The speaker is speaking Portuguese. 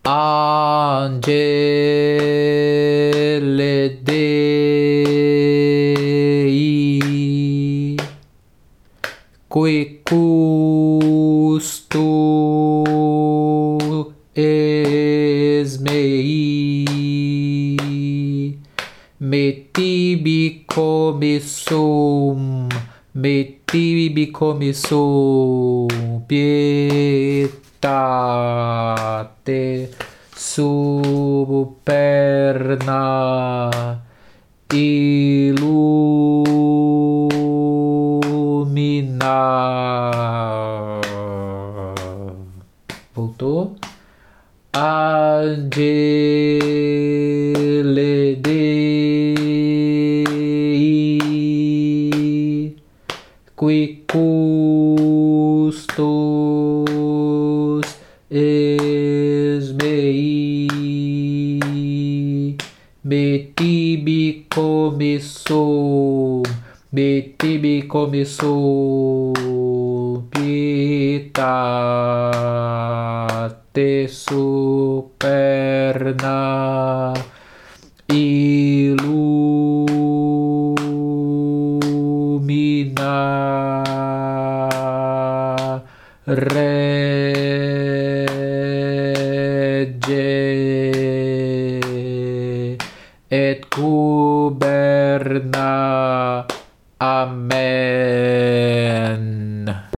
Angele Dei, qui custo es mei, metibi commissum, pietate superna illumina. Voltou. Angele Dei, qui custos es mei, metibi commissum, pietate superna illumina, Rege et cum